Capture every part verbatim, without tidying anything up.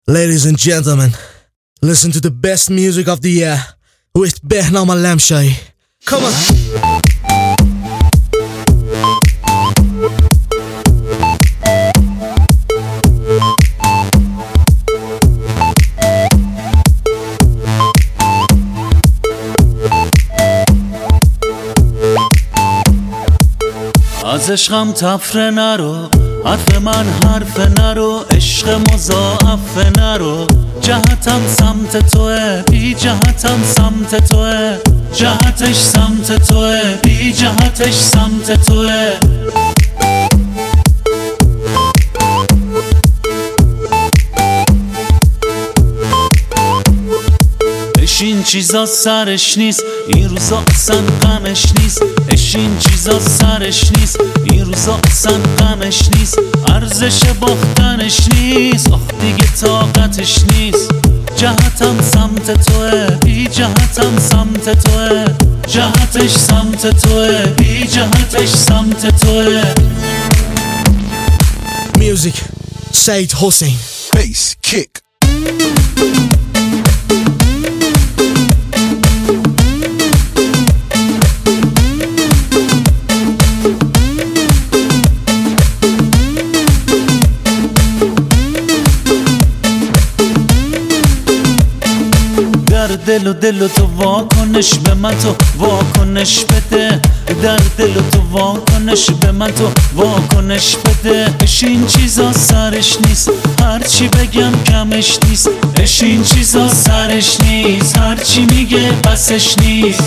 Ladies and gentlemen, listen to the best music of the year with Behnam Alamshai. Come on. از عشقم تفره نرو، حرف من حرف نرو، عشق مضاعف نرو. جهتم سمت توه، بی جهتم سمت توه، جهتش سمت توه، بی جهتش سمت توه. این چیزا سرش نیست، این روزا اصلا غمش نیست. این چیزا سرش نیست، این روزا اصلا غمش نیست. ارزش باختنش نیست، آخ دیگه طاقتش نیست. جهتم سمت توه، بی جهتم سمت توه، جهتش سمت توه، بی جهتش سمت توه. Music, Said Hossein. Bass, kick. در دل و دل و تو واکنش به من تو واکنش بده. در دل و تو واکنش به من تو واکنش بده. اش این چیزا سرش نیست، هرچی بگم کمش نیست. اش این چیزا سرش نیست، هرچی میگه بسش نیست.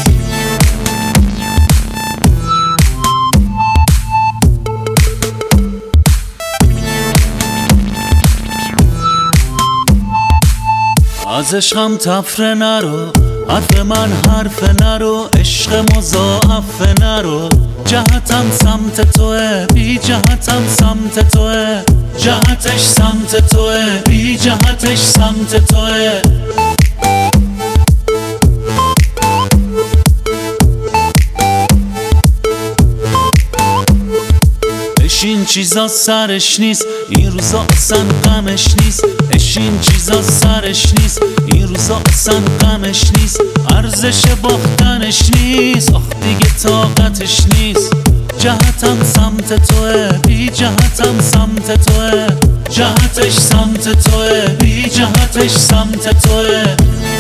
از عشقم تفره نرو، حرف من حرف نرو، عشق مضاعف نرو. جهتم سمت توه، بی جهتم سمت توه، جهتش سمت توه، بی جهتش سمت توه. این چیزا سرش نیست، این روزا اصلا غمش نیست. این چیزا سرش نیست، این روزا اصلا غمش نیست. ارزش باختنش نیست، آخ دیگه طاقتش نیست. جهتم سمت توه، بی جهتم سمت توه، جهتش سمت توه، بی جهتش سمت توه.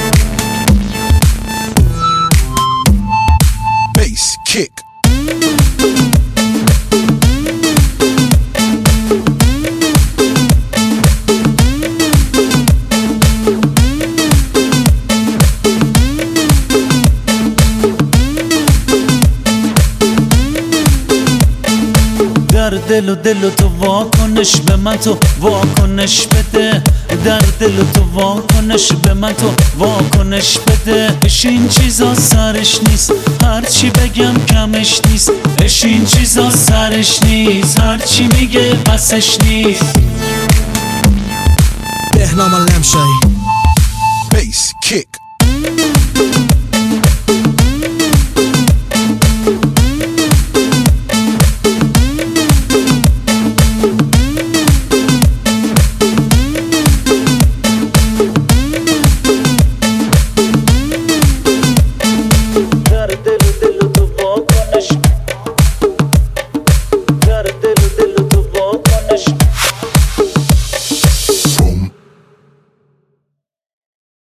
Bass, kick. در دل و دل و تو واکنش به من تو واکنش بده. در دل و تو واکنش به من تو واکنش بده. اش این چیزا سرش نیست، هرچی بگم کمش نیست. اش این چیزا سرش نیست، هرچی میگه بسش نیست. Behnam Alamshai. Bass, kick.